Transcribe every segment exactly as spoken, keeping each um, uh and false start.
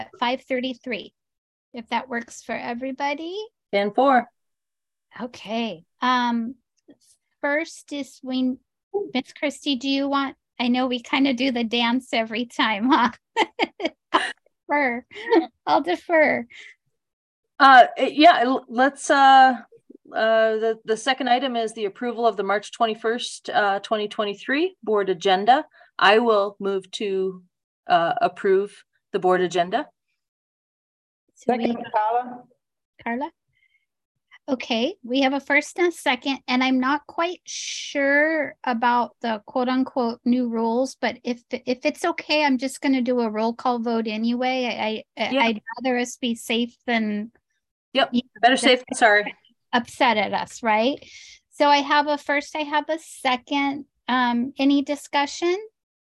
five thirty-three, if that works for everybody. ten four. Okay. Um, first is we, Miss Christie, do you want, I know we kind of do the dance every time, huh? I'll defer. I'll defer. Uh, yeah, let's, uh, uh, the, the second item is the approval of the March twenty-first, uh, twenty twenty-three board agenda. I will move to, uh, approve the board agenda. So Second, we, Carla. Carla? Okay, we have a first and a second, and I'm not quite sure about the quote unquote new rules, but if if it's okay, I'm just going to do a roll call vote anyway. I, I Yeah. I'd rather us be safe than Yep, you know, better safe than sorry. upset at us, right? So I have a first, I have a second. Um, any discussion?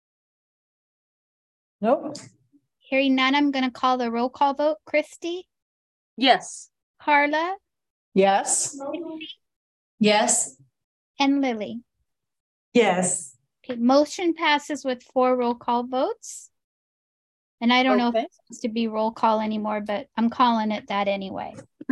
Nope. Hearing none, I'm going to call the roll call vote. Christy, Yes. Carla, Yes. Yes. and Lily. Yes. Okay, motion passes with four roll call votes. And I don't know if Okay. it's supposed to be roll call anymore, but I'm calling it that anyway.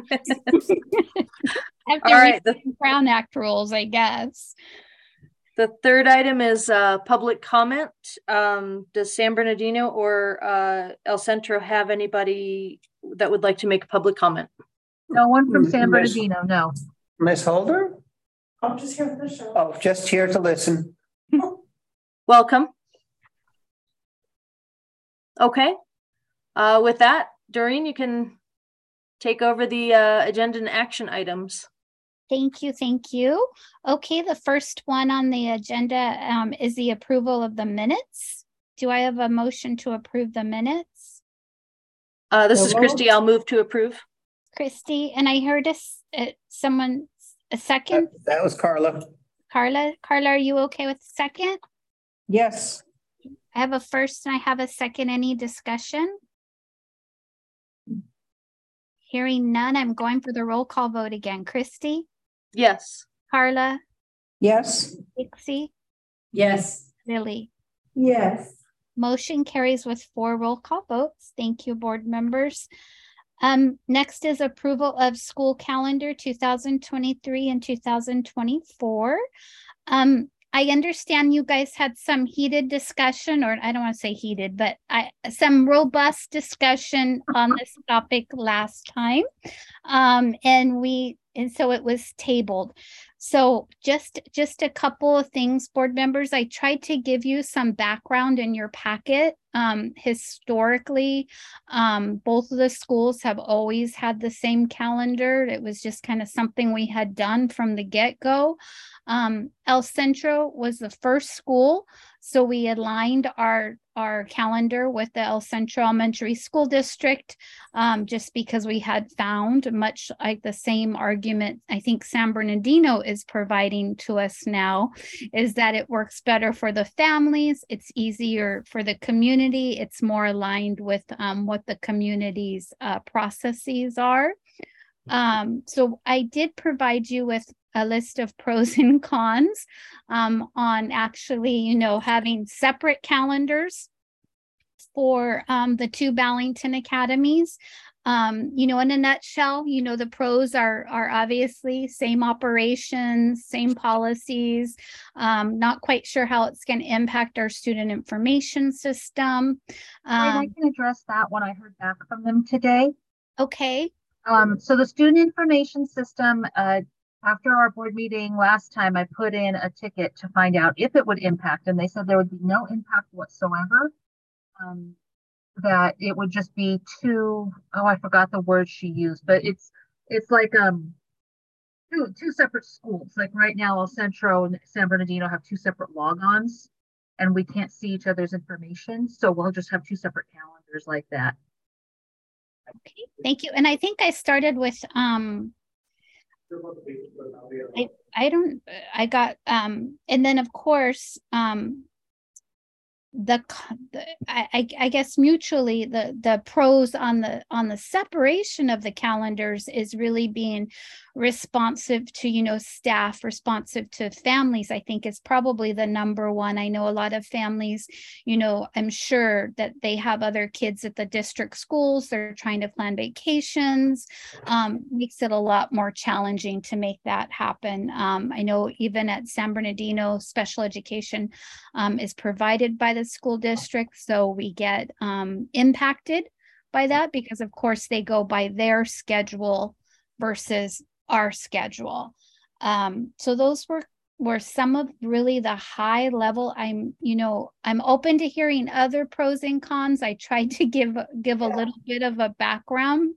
All right. The, Brown Act rules, I guess. the third item is uh, public comment. Um, does San Bernardino or uh, El Centro have anybody that would like to make a public comment? No one from San Miss- Bernardino, no. Miss Holder? I'm just here for the show. Oh, just here to listen. Welcome. Okay. Uh, with that, Doreen, you can take over the uh, agenda and action items. Thank you, thank you. Okay, the first one on the agenda um, is the approval of the minutes. Do I have a motion to approve the minutes? Uh, this So is Christy. I'll move to approve. Christy, and I heard a, s- uh, someone, a second. That, that was Carla. Carla, Carla, are you okay with the second? Yes. I have a first and I have a second. Any discussion? Hearing none, I'm going for the roll call vote again. Christy, Yes. Carla, Yes. Dixie, Yes. Lily. Yes. Motion carries with four roll call votes. Thank you, board members. Um, next is approval of school calendar two thousand twenty-three and two thousand twenty-four. Um, I understand you guys had some heated discussion, or I don't want to say heated, but I, some robust discussion on this topic last time. Um, and we, and so it was tabled. So just, just a couple of things, board members. I tried to give you some background in your packet. Um, historically, um, both of the schools have always had the same calendar. It was just kind of something we had done from the get-go. Um, El Centro was the first school, so we aligned our our calendar with the El Centro Elementary School District, um, just because we had found much like the same argument I think San Bernardino is providing to us now, is that it works better for the families, it's easier for the community, it's more aligned with um, what the community's uh, processes are. Um, so I did provide you with a list of pros and cons um, on actually, you know, having separate calendars for um, the two Ballington academies. Um, you know, in a nutshell, you know, the pros are are obviously same operations, same policies. Um, not quite sure how it's going to impact our student information system. Um, I can address that when I heard back from them today. Okay. Um, so the student information system, uh, after our board meeting last time, I put in a ticket to find out if it would impact, and they said there would be no impact whatsoever. Um, that it would just be two, oh, I forgot the word she used, but it's it's like um two two separate schools. Like right now, El Centro and San Bernardino have two separate logons, and we can't see each other's information. So we'll just have two separate calendars like that. Okay, thank you. And I think I started with um I, I don't I got um and then of course um the, co- the I, I I guess mutually the the pros on the on the separation of the calendars is really being responsive to, you know, staff, responsive to families, I think is probably the number one. I know a lot of families, you know, I'm sure that they have other kids at the district schools. They're trying to plan vacations. Um, makes it a lot more challenging to make that happen. Um, I know even at San Bernardino, special education um, is provided by the school district. So we get um, impacted by that because of course they go by their schedule versus our schedule. Um, so those were were some of really the high level. I'm, you know, I'm open to hearing other pros and cons. I tried to give give a little bit of a background.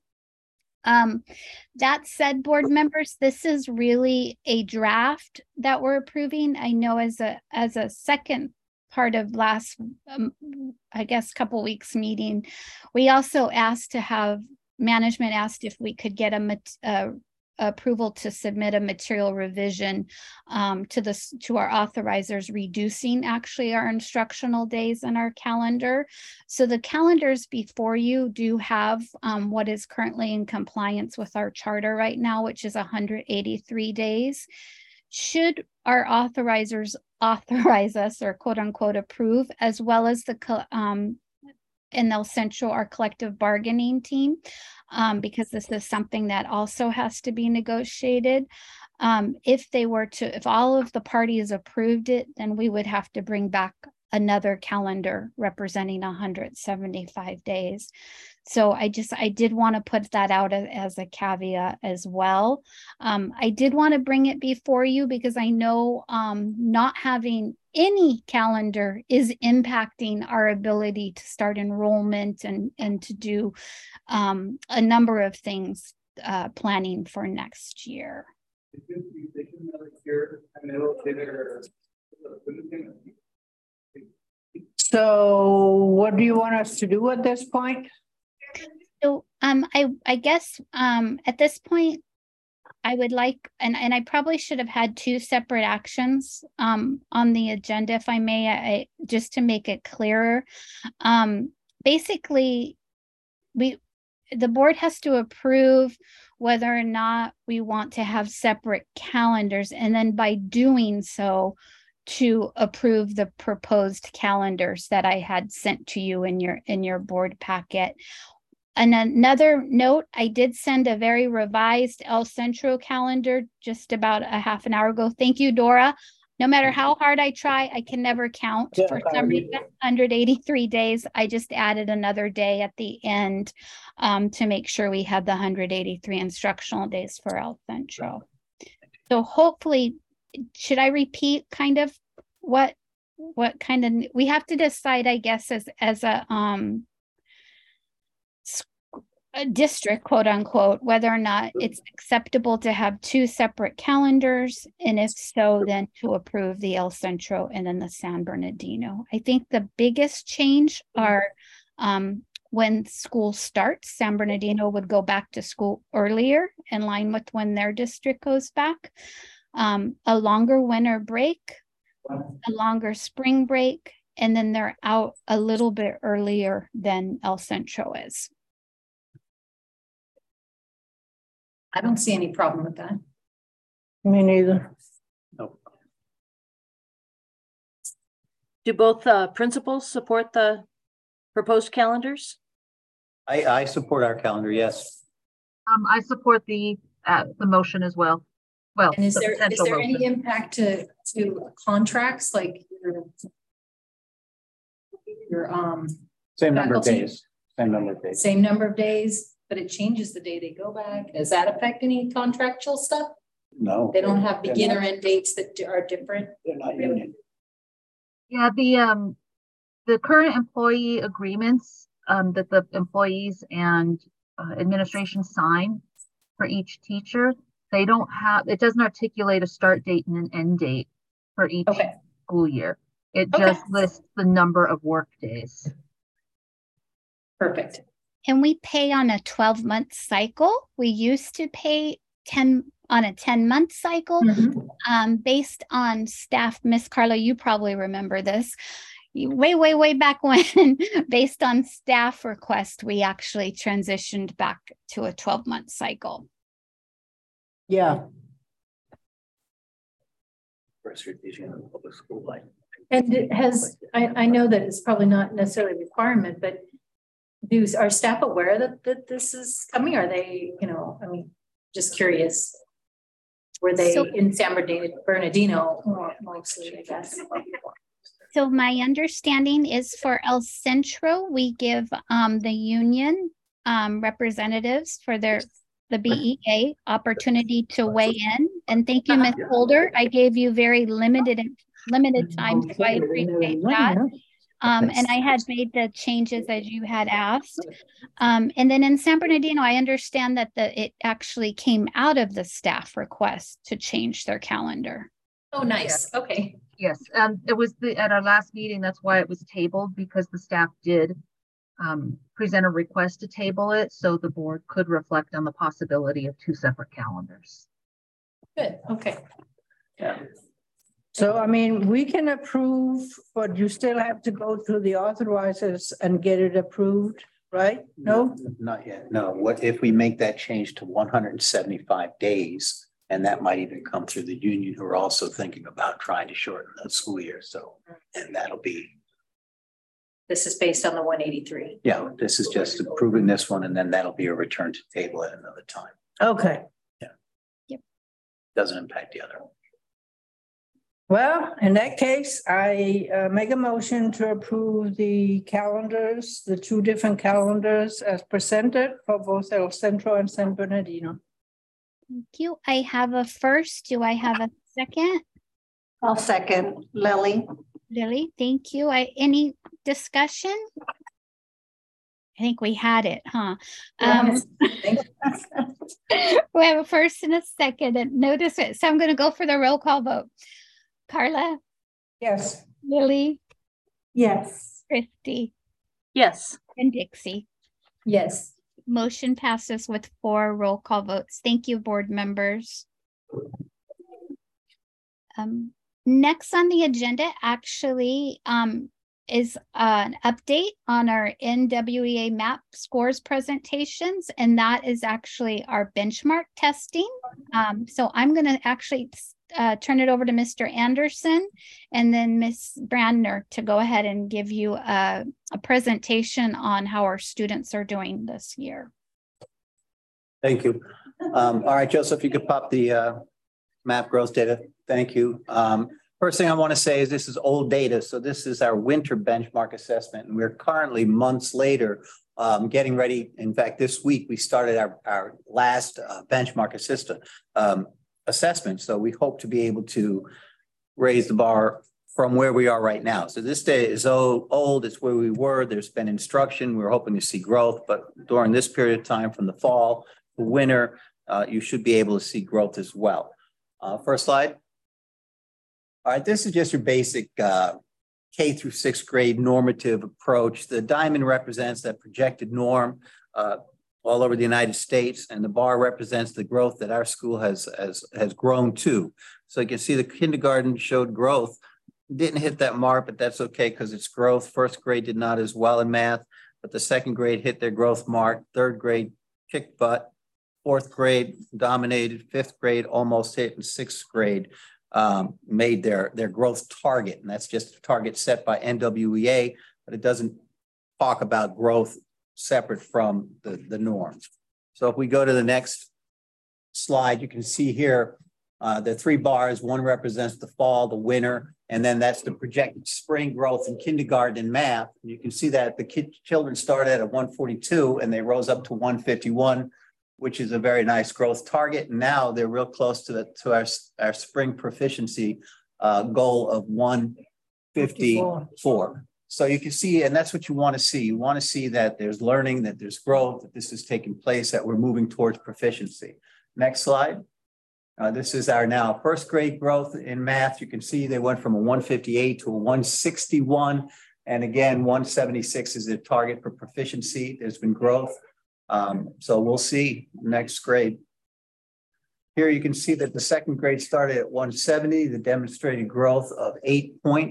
Um, that said, board members, this is really a draft that we're approving. I know as a as a second part of last, um, I guess, couple weeks meeting, we also asked to have management asked if we could get a, a approval to submit a material revision um, to the to our authorizers, reducing actually our instructional days in our calendar. So the calendars before you do have um, what is currently in compliance with our charter right now, which is one hundred eighty-three days. Should our authorizers authorize us or quote unquote approve, as well as the um, in El Centro, our collective bargaining team, um, because this is something that also has to be negotiated. Um, if they were to, if all of the parties approved it, then we would have to bring back another calendar representing one hundred seventy-five days. So I just, I did want to put that out as, as a caveat as well. Um, I did want to bring it before you because I know um, not having any calendar is impacting our ability to start enrollment and, and to do um, a number of things uh, planning for next year. So what do you want us to do at this point? So um, I, I guess um, at this point, I would like, and, and I probably should have had two separate actions um, on the agenda, if I may, I, just to make it clearer. Um, basically, we the board has to approve whether or not we want to have separate calendars, and then by doing so, to approve the proposed calendars that I had sent to you in your in your board packet. And another note, I did send a very revised El Centro calendar just about a half an hour ago. Thank you, Dora. No matter how hard I try, I can never count. Yeah, For some reason, one hundred eighty-three days. I just added another day at the end um, to make sure we had the one hundred eighty-three instructional days for El Centro. So hopefully, should I repeat kind of what what kind of we have to decide, I guess, as as a um a district, quote unquote, whether or not it's acceptable to have two separate calendars, and if so, then to approve the El Centro and then the San Bernardino. I think the biggest change are um, when school starts, San Bernardino would go back to school earlier in line with when their district goes back. Um, a longer winter break, a longer spring break, and then they're out a little bit earlier than El Centro is. I don't see any problem with that. Me neither. No. Do both uh, principals support the proposed calendars? I, I support our calendar, yes. Um, I support the, uh, the motion as well. Well, And is the there, is potential there any motion. impact to, to contracts, like your, your, um, Same number of Faculty. days, same number of days. same number of days, but it changes the day they go back? Does that affect any contractual stuff? No. They don't have They're beginner not- end dates that are different? They're not union. Yeah, the, um, the current employee agreements, um, that the employees and uh, administration sign for each teacher, they don't have, it doesn't articulate a start date and an end date for each Okay. school year. It Okay. just lists the number of work days. Perfect. And we pay on a twelve month cycle. We used to pay ten on a ten month cycle Mhm. um, based on staff. Miss Carla, you probably remember this. way, way, way back when, based on staff request, we actually transitioned back to a twelve month cycle. Yeah, First revision of the public school life. And it has, I, I know that it's probably not necessarily a requirement, but do, are staff aware that, that this is coming? Are they, you know, I mean, just curious. Were they So- in San Bernardino, Bernardino more mostly, I guess? So my understanding is for El Centro, we give um, the union um, representatives for their the B E A opportunity to weigh in. And thank you, Miz Holder. I gave you very limited limited time, so I appreciate that. Um, and I had made the changes as you had asked. Um, and then in San Bernardino, I understand that the it actually came out of the staff request to change their calendar. Oh, nice. Okay. Yes, um, it was the, at our last meeting, that's why it was tabled, because the staff did um, present a request to table it, so the board could reflect on the possibility of two separate calendars. Good. Okay. Yeah. so I mean, we can approve, but you still have to go through the authorizers and get it approved, right? No? Not yet. No, what if we make that change to one hundred and seventy-five days? And that might even come through the union, who are also thinking about trying to shorten the school year. So, and that'll be, This is based on the one eighty-three. yeah, this is just approving this one, and then that'll be a return to table at another time. Okay, Doesn't impact the other. well, in that case, I uh, make a motion to approve the calendars, the two different calendars as presented for both El Centro and San Bernardino. Thank you. I have a first. Do I have a second? I'll second Lily. Lily, thank you. I any discussion? I think we had it, huh? Um, we have a first and a second, and notice it. So I'm going to go for the roll call vote. Carla, Yes, Lily, Yes. Christy, Yes. and Dixie. Yes. Motion passes with four roll call votes. Thank you, board members. Um, next on the agenda actually um, is uh, an update on our N W E A MAP scores presentations, and that is actually our benchmark testing. Um, so I'm going to actually uh, turn it over to Mister Anderson and then Miz Brandner to go ahead and give you a, a presentation on how our students are doing this year. Thank you. Um, all right, Joseph, you could pop the uh, map growth data. Thank you. Um, first thing I want to say is this is old data. So this is our winter benchmark assessment. And we're currently months later um, getting ready. In fact, this week we started our, our last uh, benchmark assistant, um, assessment. So we hope to be able to raise the bar from where we are right now. So this data is old, old, it's where we were. There's been instruction. We were hoping to see growth, but during this period of time from the fall to winter, uh, you should be able to see growth as well. Uh, first slide. All right, this is just your basic uh, K through sixth grade normative approach. The diamond represents that projected norm uh, all over the United States, and the bar represents the growth that our school has, has, has grown to. So you can see the kindergarten showed growth. Didn't hit that mark, but that's okay because it's growth. First grade did not as well in math, but the second grade hit their growth mark. Third grade kicked butt. Fourth grade dominated. Fifth grade almost hit, and sixth grade um, made their, their growth target. And that's just a target set by N W E A, but it doesn't talk about growth separate from the, the norms. So if we go to the next slide, you can see here uh, the three bars. One represents the fall, the winter, and then that's the projected spring growth in kindergarten and math. You can see that the kid, children started at one forty-two and they rose up to one fifty-one, which is a very nice growth target. And now they're real close to the to our, our spring proficiency uh, goal of one fifty-four. So you can see, and that's what you want to see. You want to see that there's learning, that there's growth, that this is taking place, that we're moving towards proficiency. Next slide. Uh, this is our now first grade growth in math. You can see they went from a one fifty-eight to a one sixty-one. And again, one seventy-six is the target for proficiency. There's been growth. Um, so we'll see next grade. Here you can see that the second grade started at one seventy, the demonstrated growth of eight points.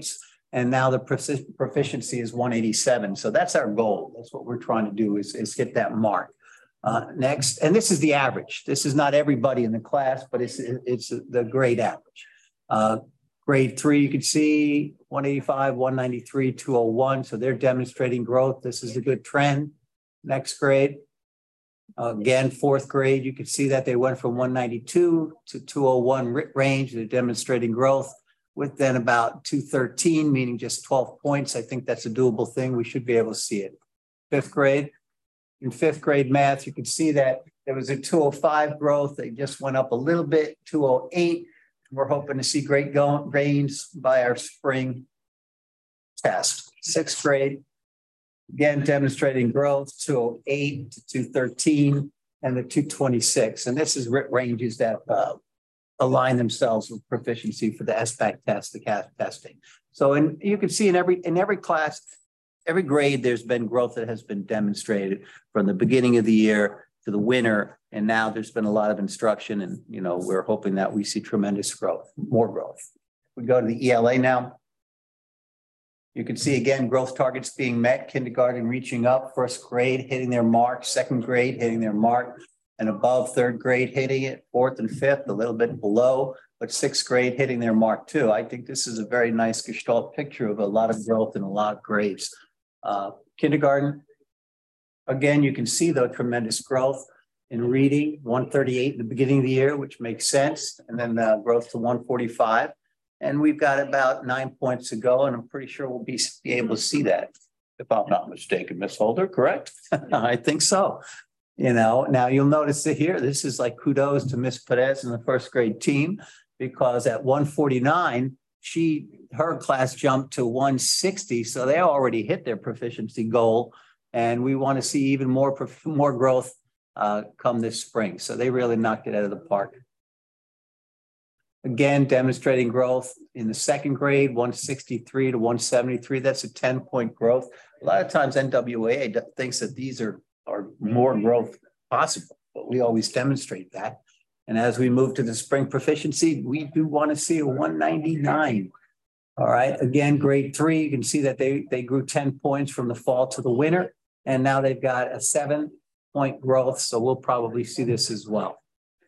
And now the profic- proficiency is one eighty-seven. So that's our goal. That's what we're trying to do is, is hit that mark. Uh, next, and this is the average. This is not everybody in the class, but it's, it's the grade average. Uh, grade three, you can see one eighty-five, one ninety-three, two oh one. So they're demonstrating growth. This is a good trend. Next grade. Uh, again, fourth grade, you can see that they went from one ninety-two to two oh one range. They're demonstrating growth with then about two thirteen, meaning just twelve points. I think that's a doable thing. We should be able to see it. Fifth grade. In fifth grade math, you can see that there was a two oh five growth. They just went up a little bit, two oh eight. We're hoping to see great gains by our spring test. Sixth grade. Again, demonstrating growth, two oh eight to two thirteen and the two twenty-six. And this is ranges that uh, align themselves with proficiency for the S PAC test, the C A S testing. So in, you can see in every, in every class, every grade, there's been growth that has been demonstrated from the beginning of the year to the winter. And now there's been a lot of instruction and, you know, we're hoping that we see tremendous growth, more growth. We go to the E L A now. You can see again, growth targets being met, kindergarten reaching up, first grade hitting their mark, second grade hitting their mark and above, third grade hitting it, fourth and fifth, a little bit below, but sixth grade hitting their mark too. I think this is a very nice gestalt picture of a lot of growth and a lot of grades. Uh, kindergarten, again, you can see the tremendous growth in reading, one thirty-eight in the beginning of the year, which makes sense, and then the growth to one forty-five. And we've got about nine points to go, and I'm pretty sure we'll be, be able to see that, if I'm not mistaken, Miz Holder, correct? I think so. You know, now you'll notice that here, this is like kudos to Miz Perez and the first grade team, because at one forty-nine, she, her class jumped to one sixty. So they already hit their proficiency goal. And we want to see even more, more growth uh, come this spring. So they really knocked it out of the park. Again, demonstrating growth in the second grade, one sixty-three to one seventy-three. That's a ten point growth. A lot of times N W A thinks that these are, are more growth possible, but we always demonstrate that. And as we move to the spring proficiency, we do want to see a one ninety-nine. All right. Again, grade three, you can see that they, they grew ten points from the fall to the winter. And now they've got a seven point growth. So we'll probably see this as well.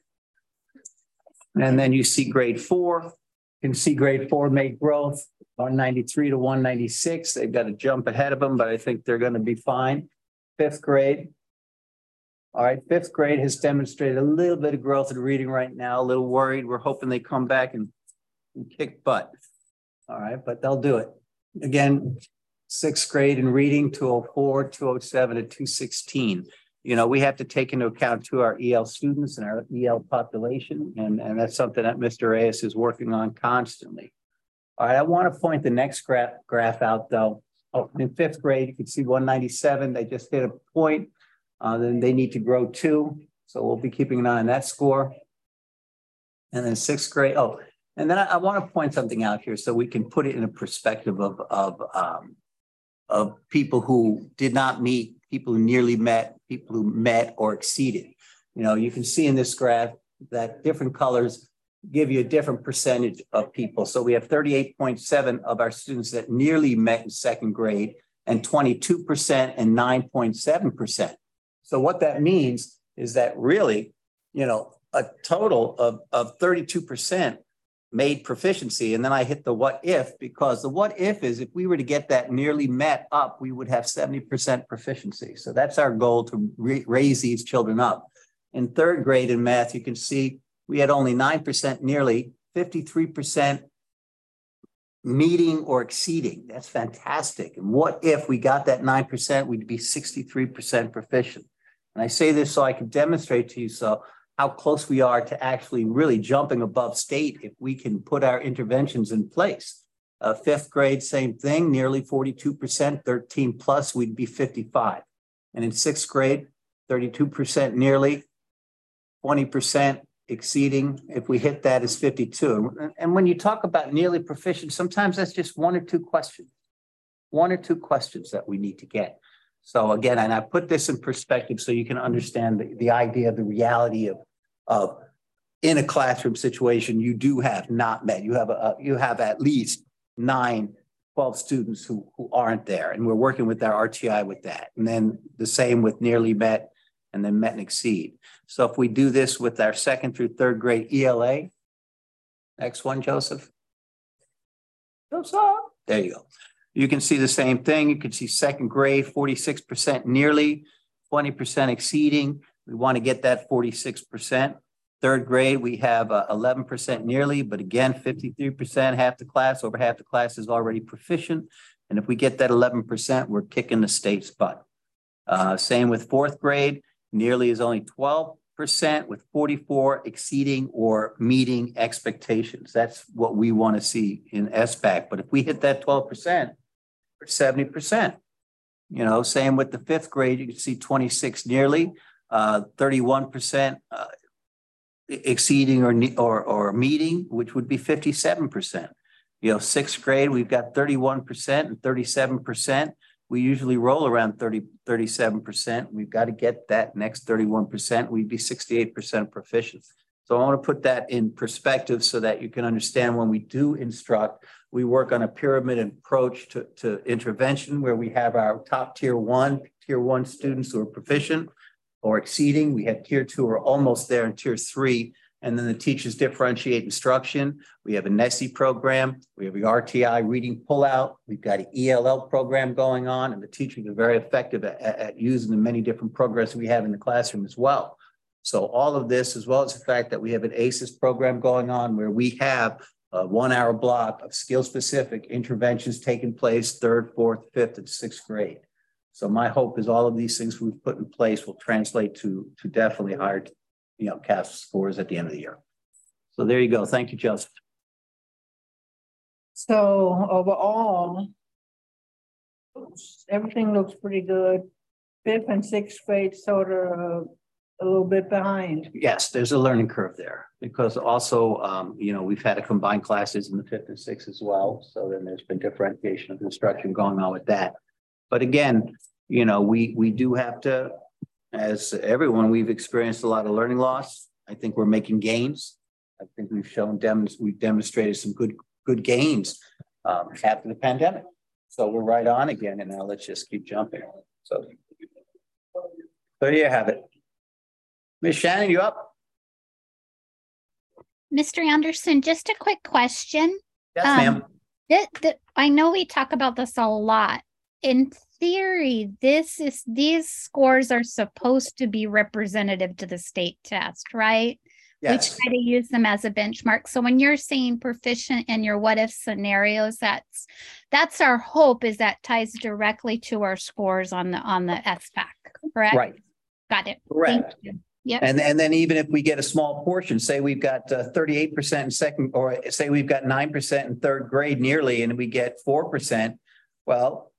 And then you see grade four. You can see grade four made growth, one ninety-three to one ninety-six. They've got a jump ahead of them, but I think they're going to be fine. Fifth grade. All right, fifth grade has demonstrated a little bit of growth in reading right now, a little worried. We're hoping they come back and, and kick butt. All right, but they'll do it. Again, sixth grade in reading, two oh four, two oh seven, and two sixteen. You know, we have to take into account to our E L students and our E L population, and, and that's something that Mister Reyes is working on constantly. All right, I want to point the next graph, graph out though. Oh, in fifth grade, you can see one ninety-seven. They just hit a point. Uh, then they need to grow two. So we'll be keeping an eye on that score. And then sixth grade. Oh, and then I, I want to point something out here so we can put it in a perspective of, of, um, of people who did not meet, people who nearly met, people who met or exceeded. You know, you can see in this graph that different colors give you a different percentage of people. So we have thirty-eight point seven of our students that nearly met in second grade and twenty-two percent and nine point seven percent. So what that means is that really, you know, a total of, of thirty-two percent made proficiency. And then I hit the what if, because the what if is if we were to get that nearly met up, we would have seventy percent proficiency. So that's our goal, to raise these children up. In third grade in math, you can see we had only nine percent nearly, fifty-three percent meeting or exceeding. That's fantastic. And what if we got that nine percent, we'd be sixty-three percent proficient. And I say this so I can demonstrate to you so how close we are to actually really jumping above state if we can put our interventions in place. Uh, fifth grade, same thing, nearly forty-two percent, thirteen plus, we'd be fifty-five. And in sixth grade, thirty-two percent nearly, twenty percent exceeding. If we hit that is fifty-two. And, and when you talk about nearly proficient, sometimes that's just one or two questions, one or two questions that we need to get. So again, and I put this in perspective so you can understand the, the idea, the reality of, of in a classroom situation, you do have not met. You have a, you have at least nine twelve students who, who aren't there. And we're working with our R T I with that. And then the same with nearly met and then met and exceed. So if we do this with our second through third grade E L A, next one, Joseph. Joseph. There you go. You can see the same thing. You can see second grade, forty-six percent nearly, twenty percent exceeding. We want to get that forty-six percent. Third grade, we have uh, eleven percent nearly, but again, fifty-three percent, half the class, over half the class is already proficient. And if we get that eleven percent, we're kicking the state's butt. Uh, same with fourth grade, nearly is only twelve percent with forty-four exceeding or meeting expectations. That's what we want to see in S BAC. But if we hit that twelve percent, we're seventy percent. You know, same with the fifth grade, you can see twenty-six nearly, uh, thirty-one percent uh, exceeding or, or, or meeting, which would be fifty-seven percent. You know, sixth grade, we've got thirty-one percent and thirty-seven percent. We usually roll around thirty, thirty-seven percent. We've got to get that next thirty-one percent. We'd be sixty-eight percent proficient. So I want to put that in perspective so that you can understand when we do instruct, we work on a pyramid approach to, to intervention where we have our top tier one, tier one students who are proficient or exceeding. We have tier two who are almost there, and tier three. And then the teachers differentiate instruction. We have a N E S I program. We have the R T I reading pullout. We've got an E L L program going on, and the teachers are very effective at, at using the many different programs we have in the classroom as well. So all of this, as well as the fact that we have an A C E S program going on where we have a one hour block of skill specific interventions taking place third, fourth, fifth, and sixth grade. So my hope is all of these things we've put in place will translate to, to definitely higher, you know, C A S scores at the end of the year. So there you go. Thank you, Joseph. So overall, everything looks pretty good. Fifth and sixth grade sort of a little bit behind. Yes, there's a learning curve there because also, um, you know, we've had to combine classes in the fifth and sixth as well. So then there's been differentiation of instruction going on with that. But again, you know, we, we do have to, as everyone, we've experienced a lot of learning loss. I think we're making gains. I think we've shown, dem we've demonstrated some good, good gains um, after the pandemic. So we're right on again. And now let's just keep jumping. So there you have it. Miz Shannon, you up? Mister Anderson, just a quick question. Yes, um, ma'am. That, that, I know we talk about this a lot. In theory, this is these scores are supposed to be representative to the state test, right? Yes. We try to use them as a benchmark. So when you're saying proficient in your what if scenarios, that's that's our hope, is that ties directly to our scores on the on the S BAC, correct? Right. Got it. Correct. Thank you. Yep. And, and then even if we get a small portion, say we've got uh, thirty-eight percent in second, or say we've got nine percent in third grade nearly, and we get four percent, well,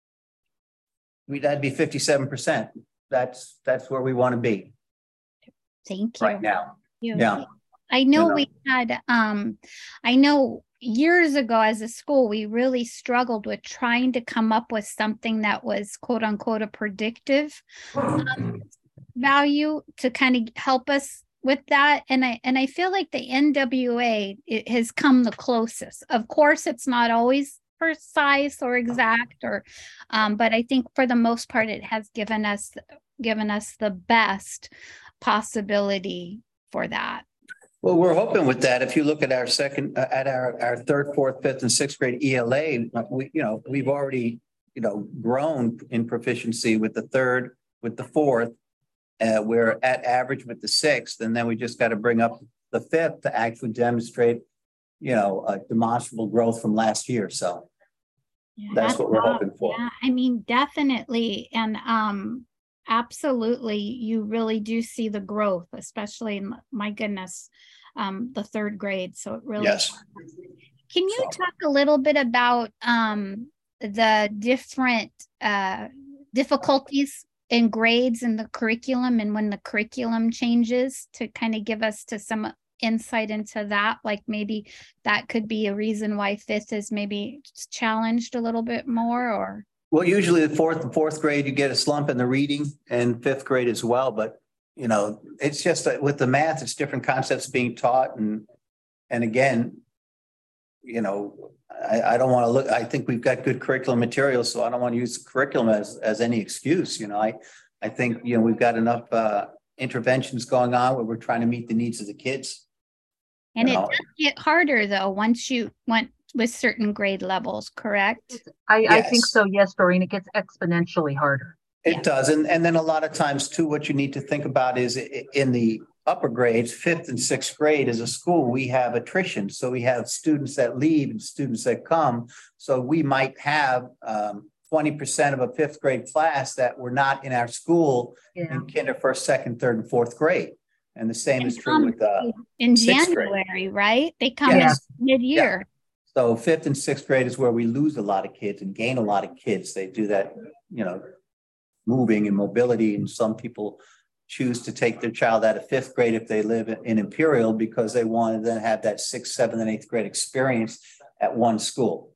we'd that'd be fifty-seven percent. That's, that's where we want to be. Thank you. Right now. You. Yeah. I know, You know. we had, um, I know years ago as a school, we really struggled with trying to come up with something that was quote unquote a predictive um, value to kind of help us with that. And I, and I feel like the N W A, it has come the closest. Of course, it's not always precise or exact or, um, but I think for the most part, it has given us, given us the best possibility for that. Well, we're hoping with that. If you look at our second, uh, at our, our third, fourth, fifth, and sixth grade E L A, we, you know, we've already, you know, grown in proficiency with the third, with the fourth. Uh, we're at average with the sixth, and then we just got to bring up the fifth to actually demonstrate, you know, a demonstrable growth from last year. So Yeah, that's what we're uh, hoping for. Yeah, I mean, definitely. And um, absolutely, you really do see the growth, especially in, my goodness, um, the third grade. So it really. Yes. Can you So. talk a little bit about um, the different uh, difficulties in grades in the curriculum and when the curriculum changes, to kind of give us to some insight into that? Like maybe that could be a reason why fifth is maybe challenged a little bit more, or. Well, usually the fourth and fourth grade, you get a slump in the reading, and fifth grade as well. But, you know, it's just that with the math, it's different concepts being taught. And, and again, you know, I, I don't want to look, I think we've got good curriculum materials, so I don't want to use the curriculum as, as any excuse, you know, I, I think, you know, we've got enough uh, interventions going on where we're trying to meet the needs of the kids. And You it know. does get harder though, once you went with certain grade levels, correct? I, I think Yes. so. Yes, Doreen, it gets exponentially harder. It Yeah. does. And, and then a lot of times too, what you need to think about is i- in the upper grades, fifth and sixth grade as a school, we have attrition. So we have students that leave and students that come. So we might have um, twenty percent of a fifth grade class that were not in our school Yeah. in kinder, first, second, third, and fourth grade. And the same And is true come with uh, in sixth grade. January, right? They come Yes. in mid-year. So fifth and sixth grade is where we lose a lot of kids and gain a lot of kids. They do that, you know, moving and mobility. And some people choose to take their child out of fifth grade if they live in Imperial because they want to then have that sixth, seventh, and eighth grade experience at one school.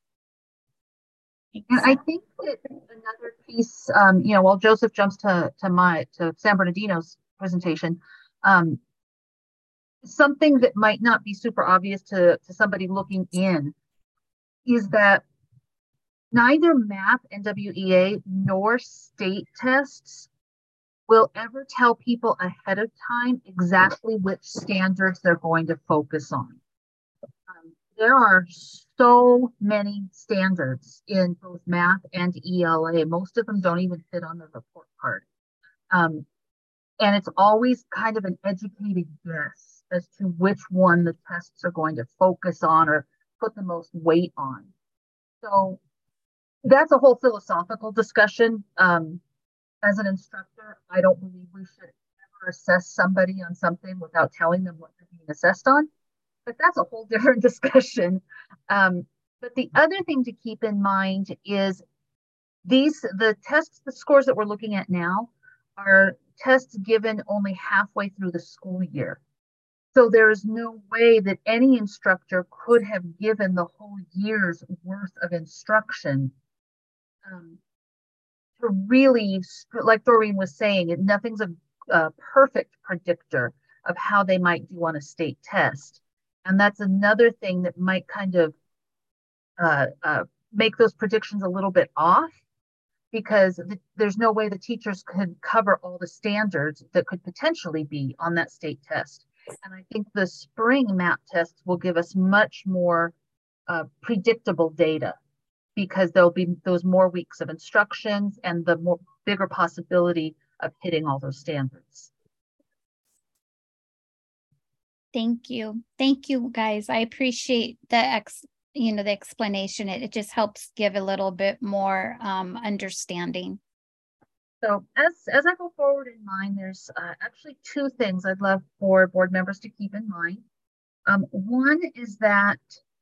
And I think that another piece, um, you know, while Joseph jumps to to my to San Bernardino's presentation, um, something that might not be super obvious to to somebody looking in is that neither math N W E A nor state tests will ever tell people ahead of time exactly which standards they're going to focus on. Um, there are so many standards in both math and E L A. Most of them don't even fit on the report card. Um, and it's always kind of an educated guess as to which one the tests are going to focus on or put the most weight on. So that's a whole philosophical discussion. Um, as an instructor, I don't believe we should ever assess somebody on something without telling them what they're being assessed on. But that's a whole different discussion. Um, but the other thing to keep in mind is these, the tests, the scores that we're looking at now are tests given only halfway through the school year. So there is no way that any instructor could have given the whole year's worth of instruction um, to really, like Doreen was saying, nothing's a, a perfect predictor of how they might do on a state test. And that's another thing that might kind of uh, uh, make those predictions a little bit off, because th there's no way the teachers could cover all the standards that could potentially be on that state test. And I think the spring MAP tests will give us much more uh, predictable data, because there'll be those more weeks of instructions and the more bigger possibility of hitting all those standards. Thank you. Thank you, guys. I appreciate the ex, you know, the explanation. It, it just helps give a little bit more um, understanding. So as, as I go forward in mind, there's uh, actually two things I'd love for board members to keep in mind. Um, one is that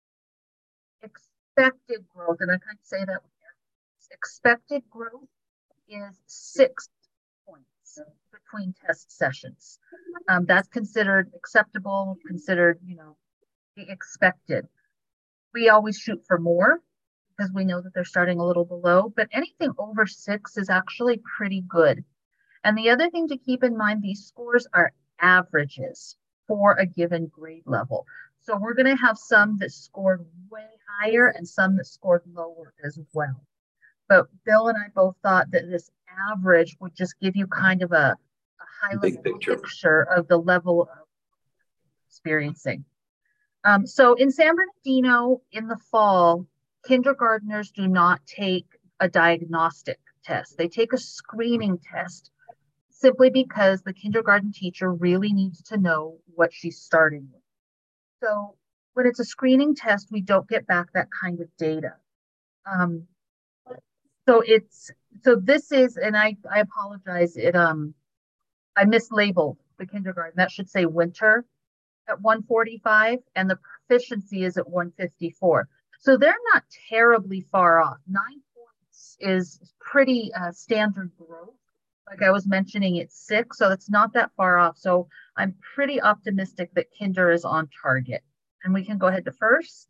expected growth, and I kind of say that expected growth is six points between test sessions. Um, that's considered acceptable, considered, you know, expected. We always shoot for more because we know that they're starting a little below, but anything over six is actually pretty good. And the other thing to keep in mind, these scores are averages for a given grade level. So we're going to have some that scored way higher and some that scored lower as well. But Bill and I both thought that this average would just give you kind of a, a high level picture. picture of the level of experiencing. Um, so in San Bernardino in the fall, kindergartners do not take a diagnostic test. They take a screening test simply because the kindergarten teacher really needs to know what she's starting with. So when it's a screening test, we don't get back that kind of data. Um, so it's, so this is, and I, I apologize, it, um, I mislabeled the kindergarten. That should say winter at one forty-five and the proficiency is at one fifty-four. So they're not terribly far off. Nine points is pretty uh, standard growth. Like I was mentioning, it's six, so it's not that far off. So I'm pretty optimistic that kinder is on target. And we can go ahead to first.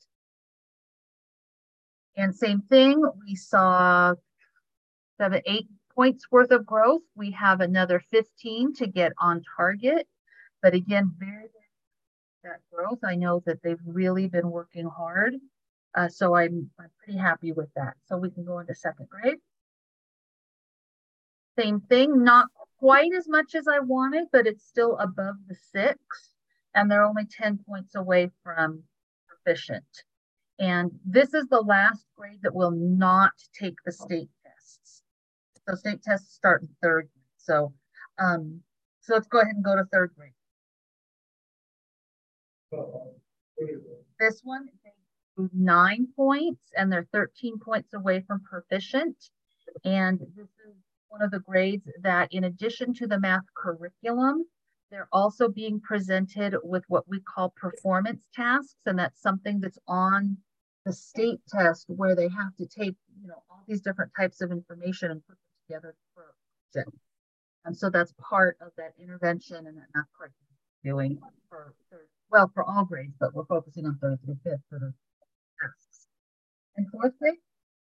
And same thing, we saw seven, eight points worth of growth. We have another fifteen to get on target. But again, very, very that growth. I know that they've really been working hard. Uh, so I'm, I'm pretty happy with that. So we can go into second grade. Same thing, not quite as much as I wanted, but it's still above the six, and they're only ten points away from proficient. And this is the last grade that will not take the state tests. So state tests start in third grade. So, um, so let's go ahead and go to third grade. This one, nine points, and they're thirteen points away from proficient. And this is one of the grades that, in addition to the math curriculum, they're also being presented with what we call performance tasks. And that's something that's on the state test where they have to take, you know, all these different types of information and put them together for a project. And so that's part of that intervention and that math curriculum doing for third, well, for all grades, but we're focusing on third through fifth for the tasks. And fourth grade,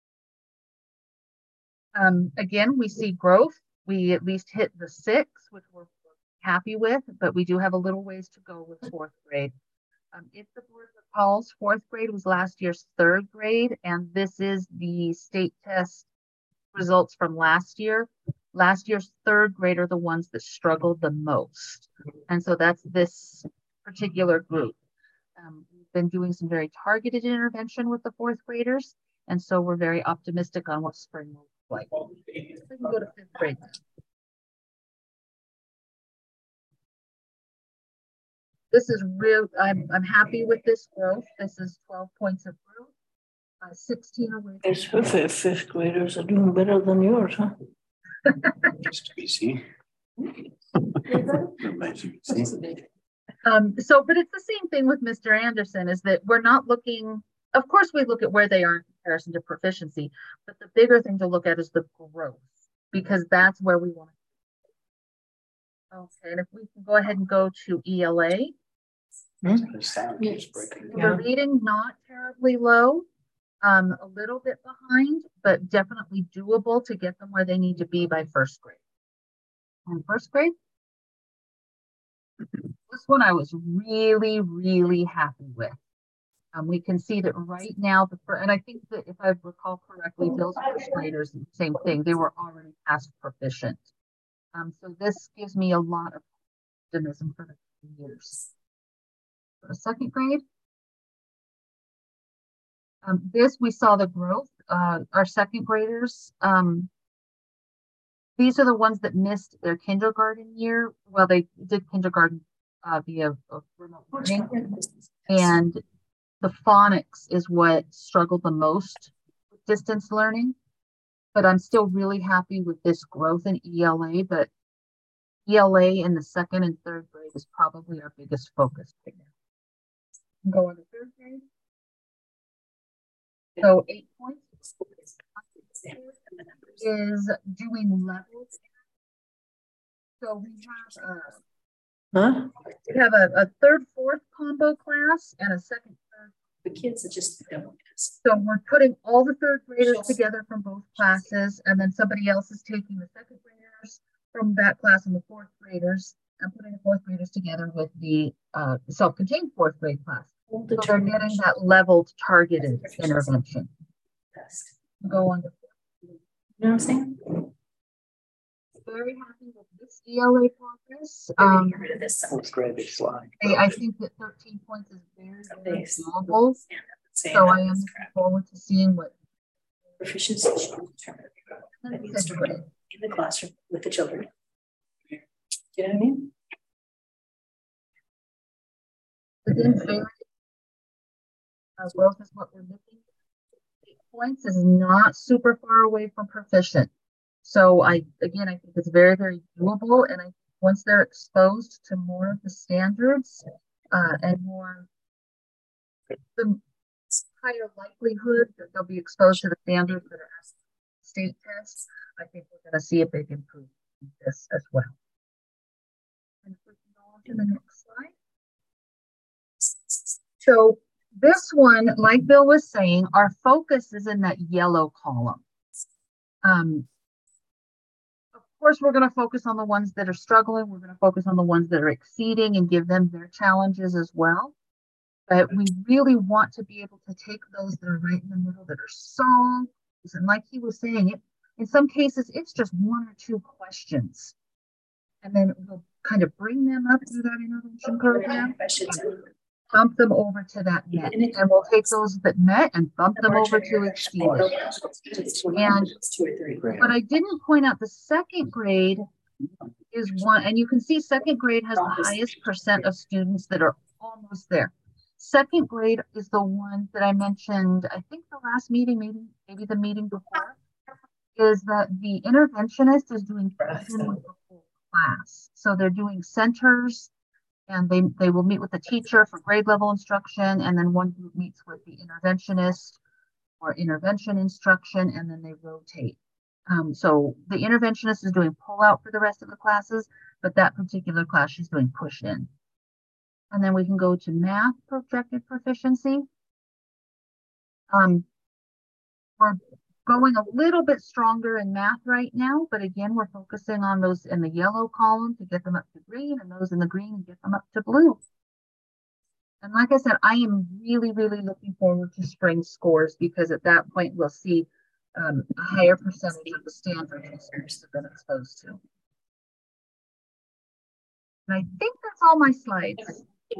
um, again, we see growth. We at least hit the six, which we're happy with, but we do have a little ways to go with fourth grade. Um, if the board recalls, fourth grade was last year's third grade, and this is the state test results from last year. Last year's third grade are the ones that struggled the most. And so that's this particular group. Um, we've been doing some very targeted intervention with the fourth graders, and so we're very optimistic on what spring will look like. We can go to fifth grade now. This is real. I'm, I'm happy with this growth. This is twelve points of growth, uh, sixteen away. Guess fifth, fifth graders are doing better than yours, huh? Just to be seen. Um, so, but it's the same thing with Mister Anderson, is that we're not looking, of course, we look at where they are in comparison to proficiency, but the bigger thing to look at is the growth, because that's where we want to. Okay, and if we can go ahead and go to E L A. The sound keeps breaking. The reading, not terribly low, um, a little bit behind, but definitely doable to get them where they need to be by first grade. And first grade, this one I was really, really happy with. Um, we can see that right now, the and I think that if I recall correctly, Bill's first graders, same thing, they were already past proficient. Um, so this gives me a lot of optimism for the years. For the second grade, um, this we saw the growth. Uh, our second graders, um, these are the ones that missed their kindergarten year. Well, they did kindergarten uh, via uh, remote learning, and the phonics is what struggled the most with distance learning. But I'm still really happy with this growth in E L A. But E L A in the second and third grade is probably our biggest focus right now. Go on to third grade. So eight points is doing levels. So we have a, Huh? we have a, a third, fourth combo class and a second, third. The kids are just don't. So we're putting all the third graders together from both classes, and then somebody else is taking the second graders from that class and the fourth graders and putting the fourth graders together with the uh, self-contained fourth grade class. So they're getting that leveled, targeted intervention. Go on to You know what I'm saying? very happy with this E L A progress. We're gonna Um, get rid of this. Let's grab this slide. I, I think that thirteen points is very, very Base. doable. Stand up and say So that I am was looking crap. forward to seeing what Proficiency should be determined. That needs to be done in the classroom with the children. You know what I mean? within very uh, growth is what we're looking. Eight points is not super far away from proficient. So I, again, I think it's very, very doable. And I once they're exposed to more of the standards uh, and more, the higher likelihood that they'll be exposed to the standards that are asked in state tests, I think we're going to see a big improvement in this as well. And if we can go on to the next slide. So this one, like Bill was saying, our focus is in that yellow column. Um, of course, we're going to focus on the ones that are struggling. We're going to focus on the ones that are exceeding and give them their challenges as well. But we really want to be able to take those that are right in the middle that are so, and like he was saying, it in some cases it's just one or two questions. And then we'll kind of bring them up through that intervention program, bump them over to that net. And we'll take those that met and bump them over to exceeded. And but I didn't point out the second grade is one, and you can see second grade has the highest percent of students that are almost there. Second grade is the one that I mentioned, I think the last meeting, maybe maybe the meeting before, is that the interventionist is doing fusion with the whole class. So they're doing centers, and they, they will meet with the teacher for grade level instruction, and then one group meets with the interventionist or intervention instruction, and then they rotate. Um, so the interventionist is doing pull out for the rest of the classes, but that particular class she's doing push in. And then we can go to math projected proficiency. Um, we're going a little bit stronger in math right now, but again, we're focusing on those in the yellow column to get them up to green, and those in the green and get them up to blue. And like I said, I am really, really looking forward to spring scores, because at that point we'll see um, a higher percentage of the standard students have been exposed to. And I think that's all my slides.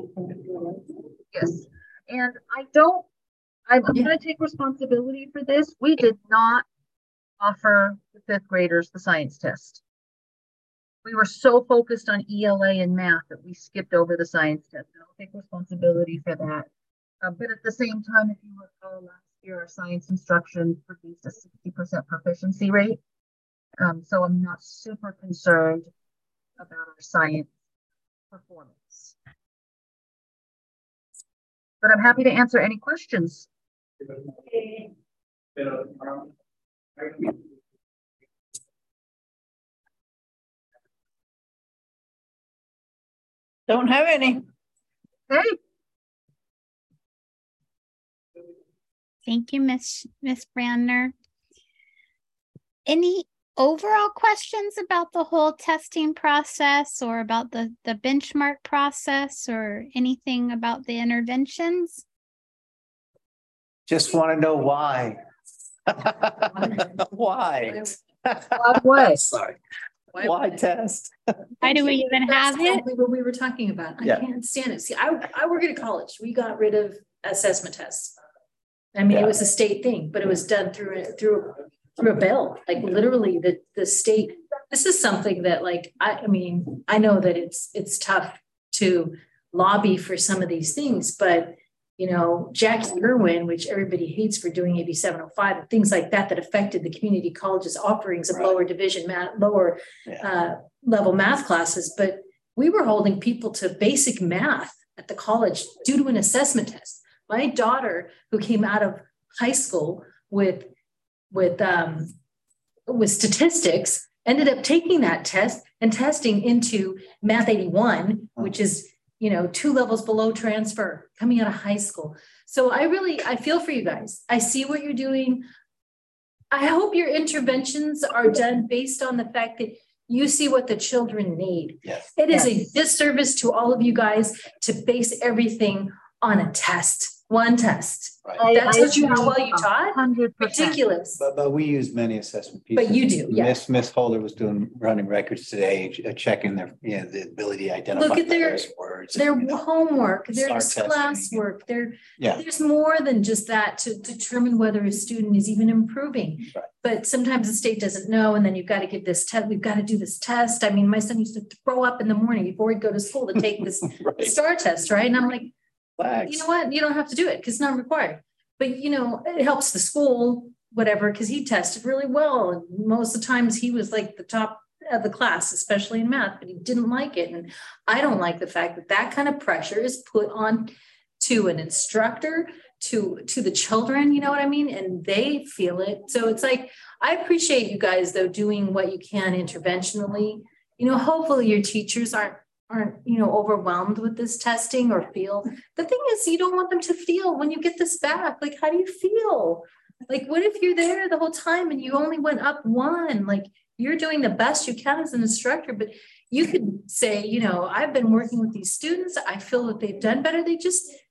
Yes, and I don't, I'm, I'm yeah. going to take responsibility for this. We did not offer the fifth graders the science test. We were so focused on E L A and math that we skipped over the science test. And I'll take responsibility for that. Uh, but at the same time, if you recall, last year our science instruction produced a sixty percent proficiency rate. Um, so I'm not super concerned about our science performance. But I'm happy to answer any questions. Don't have any. Hey. Thank you, Miss Miss Brandner. Any overall questions about the whole testing process, or about the, the benchmark process, or anything about the interventions? Just want to know why. Why? Why? Sorry. Why, why test? Why do we even have it? Exactly what we were talking about. I yeah. can't stand it. See, I, I work at a college. We got rid of assessment tests. I mean, yeah. it was a state thing, but it was done through through through a bill. Like literally, the the state. This is something that, like, I, I mean, I know that it's it's tough to lobby for some of these things, but you know, Jackie Irwin, which everybody hates for doing A B seven oh five and things like that, that affected the community college's offerings of right. lower division, math, lower yeah. uh, level math classes. But we were holding people to basic math at the college due to an assessment test. My daughter, who came out of high school with, with, um, with statistics, ended up taking that test and testing into Math eighty-one, which is, you know, two levels below transfer coming out of high school. So I really, I feel for you guys. I see what you're doing. I hope your interventions are done based on the fact that you see what the children need. Yes. It is yes. a disservice to all of you guys to base everything on a test. One test. Right. That's I, what you how well you taught. one hundred percent. Ridiculous. But, but we use many assessment pieces. But you do, yeah. Miss Miss Holder was doing running records today, checking their, you know, the ability to identify Look at their words. Their and, you know, homework, their classwork. There, yeah. There's more than just that to determine whether a student is even improving. Right. But sometimes the state doesn't know, and then you've got to give this test. We've got to do this test. I mean, my son used to throw up in the morning before he'd go to school to take this right. STAR test, right? And I'm like, Flags. You know what? You don't have to do it because it's not required. But, you know, it helps the school, whatever, because he tested really well. And most of the times he was like the top of the class, especially in math, but he didn't like it. And I don't like the fact that that kind of pressure is put on to an instructor, to, to the children, you know what I mean? And they feel it. So it's like, I appreciate you guys, though, doing what you can interventionally. You know, hopefully your teachers aren't aren't, you know, overwhelmed with this testing or feel. The thing is, you don't want them to feel when you get this back. Like, how do you feel? Like, what if you're there the whole time and you only went up one? Like, you're doing the best you can as an instructor, but you could say, you know, I've been working with these students. I feel that they've done better. They just,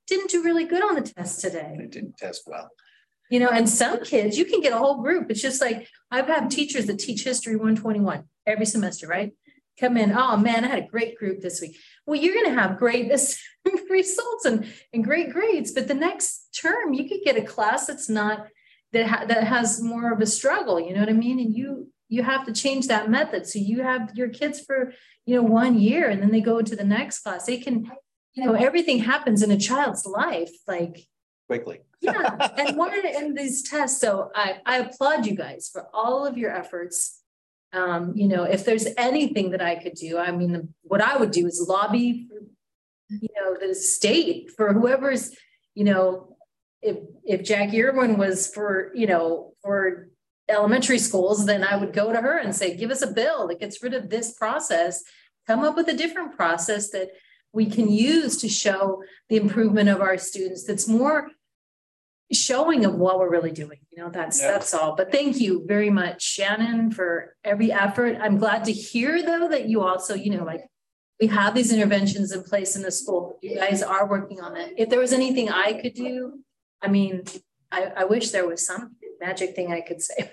didn't do really good on the test today. They didn't test well. You know, and some kids, you can get a whole group. It's just like, I've had teachers that teach history one twenty-one every semester, right? Come in, oh man, I had a great group this week. Well, you're going to have great results and, and great grades, but the next term you could get a class that's not, that, ha that has more of a struggle, you know what I mean? And you, you have to change that method. So you have your kids for, you know, one year and then they go to the next class. They can, you know, everything happens in a child's life, like Quickly. yeah, and one in these tests. So I, I applaud you guys for all of your efforts. Um, you know, if there's anything that I could do, I mean, what I would do is lobby for, you know, the state for whoever's, you know, if if Jackie Irwin was for, you know, for elementary schools, then I would go to her and say, give us a bill that gets rid of this process, come up with a different process that we can use to show the improvement of our students. That's more showing of what we're really doing. You know, that's, yeah. that's all. But thank you very much, Shannon, for every effort. I'm glad to hear though, that you also, you know, like we have these interventions in place in the school. You guys are working on it. If there was anything I could do, I mean, I, I wish there was some magic thing I could say.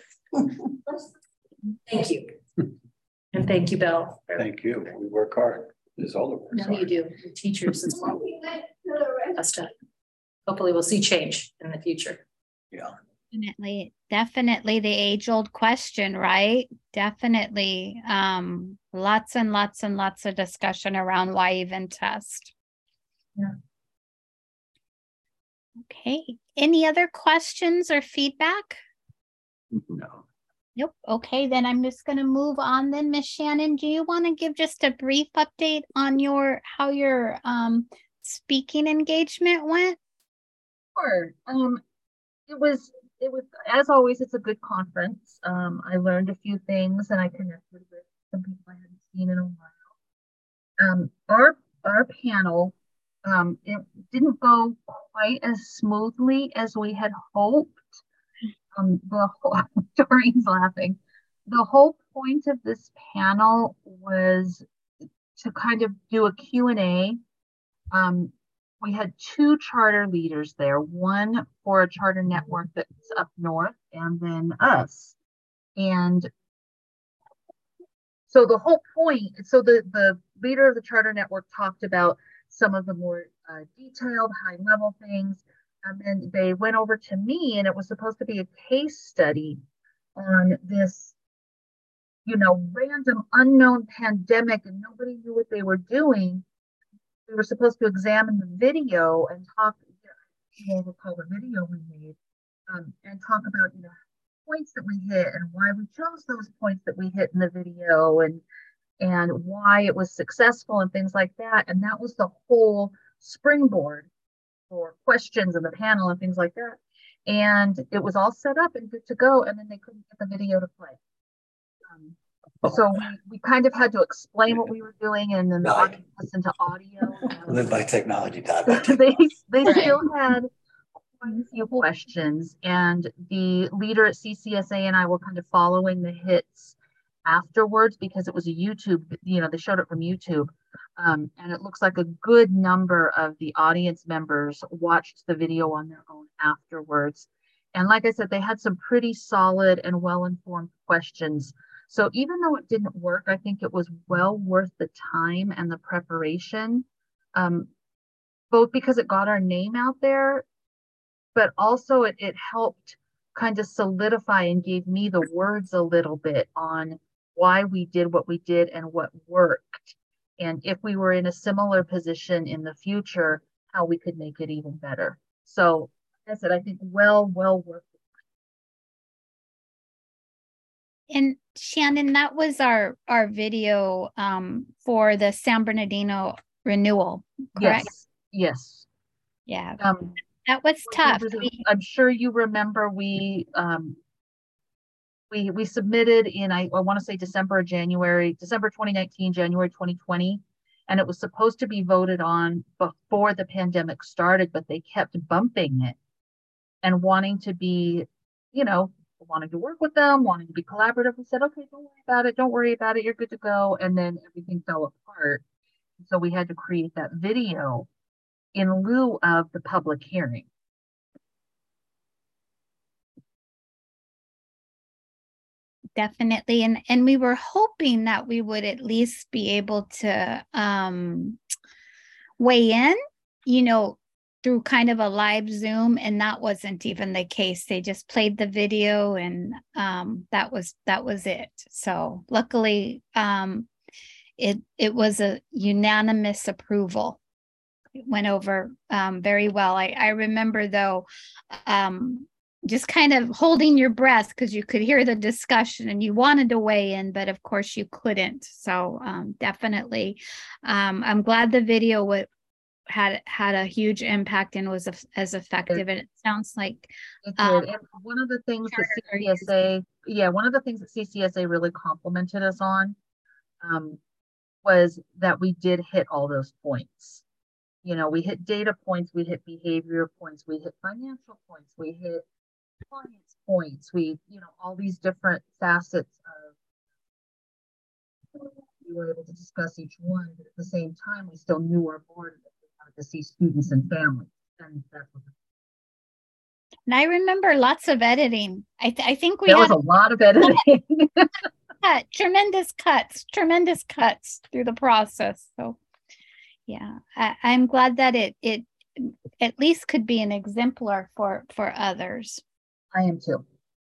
Thank you. And thank you, Belle. Thank you. We work hard. It's all the work. No, you do. The teachers as well. That's tough. Hopefully we'll see change in the future. Yeah. Definitely, definitely the age-old question, right? Definitely. Um, lots and lots and lots of discussion around why even test. Yeah. Okay. Any other questions or feedback? No. Nope. Okay, then I'm just going to move on then. Miss Shannon, do you want to give just a brief update on your how your um, speaking engagement went? Sure. Um, it was, it was, as always, it's a good conference. Um, I learned a few things and I connected with some people I hadn't seen in a while. Um, our, our panel, um, it didn't go quite as smoothly as we had hoped. Um, the whole, Doreen's laughing. The whole point of this panel was to kind of do a Q and A. Um, we had two charter leaders there, one for a charter network that's up north and then us. And so the whole point, so the, the leader of the charter network talked about some of the more uh, detailed high level things. And then they went over to me and it was supposed to be a case study on this, you know, random unknown pandemic and nobody knew what they were doing. We were supposed to examine the video and talk, you know, recall the video we made, um, and talk about, you know, points that we hit and why we chose those points that we hit in the video and and why it was successful and things like that. And that was the whole springboard for questions in the panel and things like that. And it was all set up and good to go. And then they couldn't get the video to play. Um, So we, we kind of had to explain what we were doing and then the audience listened to audio. Live by technology, die by technology. They, they Right. still had quite a few questions and the leader at C C S A and I were kind of following the hits afterwards because it was a YouTube, you know, they showed it from YouTube. Um, and it looks like a good number of the audience members watched the video on their own afterwards. And like I said, they had some pretty solid and well-informed questions. So even though it didn't work, I think it was well worth the time and the preparation, um, both because it got our name out there, but also it, it helped kind of solidify and gave me the words a little bit on why we did what we did and what worked. And if we were in a similar position in the future, how we could make it even better. So like I said, I think well, well worth it. And Shannon, that was our our video um, for the San Bernardino renewal, correct? Yes, yes. Yeah, Um, that was tough. I'm sure you remember we um, we we submitted in I, I want to say December or January, December twenty nineteen, January twenty twenty, and it was supposed to be voted on before the pandemic started, but they kept bumping it and wanting to be, you know, wanting to work with them, wanting to be collaborative. We said, okay, don't worry about it. Don't worry about it. You're good to go. And then everything fell apart. So we had to create that video. in lieu of the public hearing. Definitely. And and we were hoping that we would at least be able to um weigh in, you know, through kind of a live Zoom, and that wasn't even the case. They just played the video and um that was that was it. So luckily um it it was a unanimous approval. It went over um very well. I, I remember though um just kind of holding your breath because you could hear the discussion and you wanted to weigh in, but of course you couldn't. So um, definitely, um, I'm glad the video w- had had a huge impact and was a, as effective. And it sounds like It um, did. And one of the things that Charter C C S A, yeah, one of the things that C C S A really complimented us on um, was that we did hit all those points. You know, we hit data points, we hit behavior points, we hit financial points, we hit clients points, we, you know, all these different facets of, we were able to discuss each one, but at the same time, we still knew our board that we wanted to see students and families. And that's what and I remember lots of editing. I, th- I think we there had was a lot of editing. cut, tremendous cuts, tremendous cuts through the process. So yeah, I, I'm glad that it it at least could be an exemplar for for others. I am too.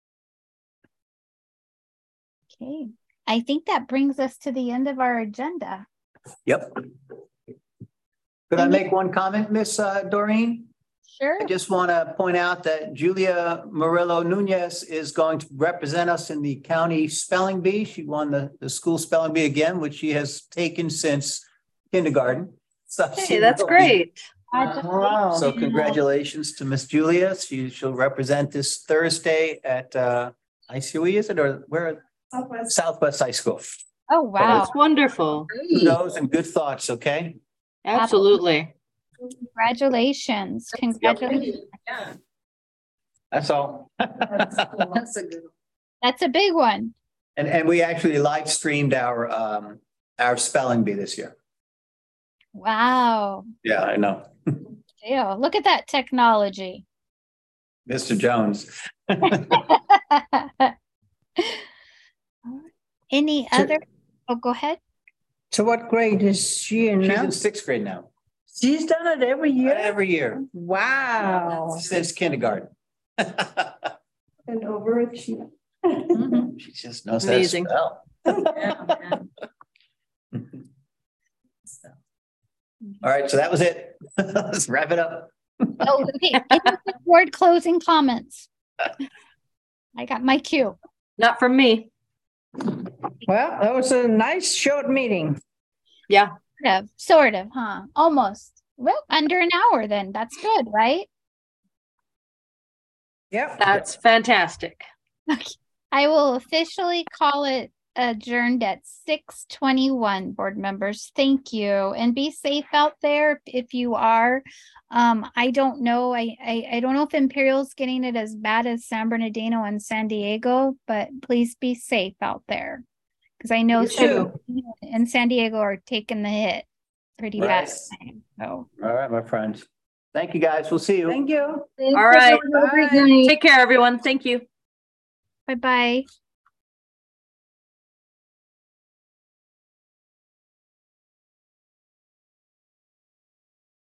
Okay, I think that brings us to the end of our agenda. Yep. Could I make one comment, Miss uh, Doreen? Sure. I just want to point out that Julia Murillo Nunez is going to represent us in the county spelling bee. She won the, the school spelling bee again, which she has taken since kindergarten. So Hey, that's great. Wow. So congratulations to Miss Julia. She, she'll represent this Thursday at uh, I C U E, is it, or where? Southwest. Southwest High School. Oh, wow. That's wonderful. Kudos and good thoughts, okay? Absolutely. Congratulations. Congratulations. That's all. That's a good one. That's a big one. And, and we actually live streamed our, um, our spelling bee this year. Wow. Yeah, I know. Ew, look at that technology. Mister Jones. Any So- other? Oh, go ahead. So what grade is she in She's now? in sixth grade now. She's done it every year? Every year, Wow. since kindergarten. And overachieve. She just knows how to Amazing. spell. All right, so that was it. Let's wrap it up. Oh, okay. Any board closing comments. I got my cue. Not from me. Well, that was a nice short meeting. Yeah. Sort of, sort of, huh? Almost. Well, under an hour then. That's good, right? Yep. That's fantastic. I will officially call it adjourned at six twenty-one, board members. Thank you. And be safe out there if you are. Um, I don't know. I, I, I don't know if Imperial's getting it as bad as San Bernardino and San Diego, but please be safe out there. Because I know You San too. Bernardino and San Diego are taking the hit pretty bad. Right. So All right, my friends. Thank you, guys. We'll see you. Thank you. Thanks, All right. everyone. Have a great Bye. night. Take care, everyone. Thank you. bye-bye.